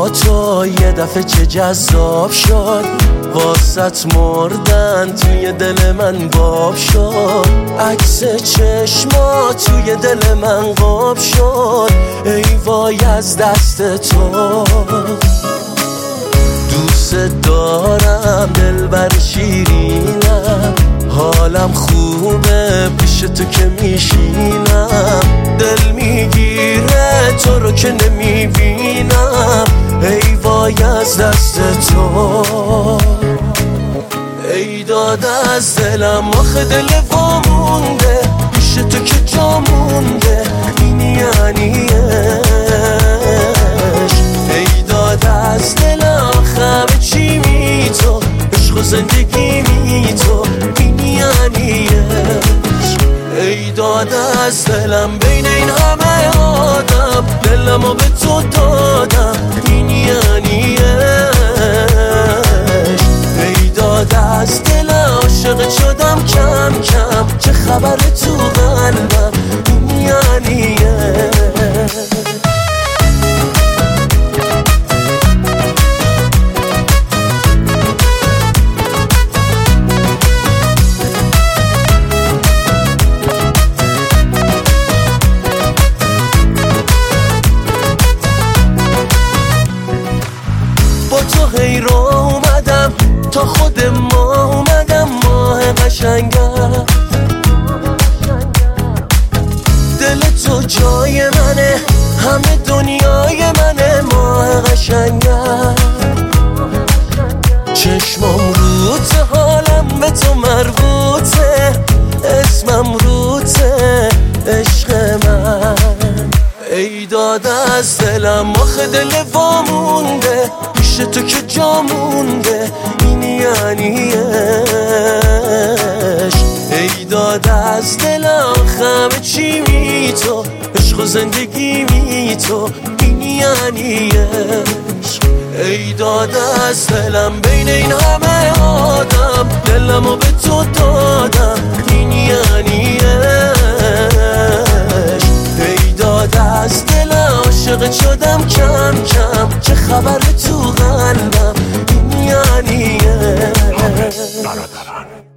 تو یه دفعه چه جذاب شد، واسط مردن توی دل من باب شد. عکس چشما توی دل من قاب شد، ای وای از دست تو. دوست دارم دلبر شیرینم، حالم خوبه پیش تو که میشینم. دل میگیره تو رو که نمیبینم، ای وای از دست تو. ای داد از دلم آخه دل وامونده، پیش تو که جا مونده، این یعنیش. ای داد از دلم همه چی می تو، عشق و زندگی می تو، این یعنیش. ای داد از دلم بین این همه آدم، دلمو به تو دادم، این یعنیش. ای داد از دلم عاشقت شدم کم کم، چه خبر تو قلبم، این یعنیش. تو هی رو اومدم تا خود ما اومدم، ماه قشنگم. دل تو جای منه، همه دنیای منه، ماه قشنگم. چشمم روته، حالم به تو مربوطه، اسمم روته، عشق من. ای داد از دلم آخه دل وامونده، پیش تو که جا مونده، این یعنیش. ای داد از دلم همه چی می تو، عشق و زندگی می تو، این یعنیش. ای داد از دلم بین این همه آدم، دلمو به تو دادم، این یعنیش. ای داد از دلم عاشقت شدم کم کم، چه خبر تو قلبم، این یعنیش. برادران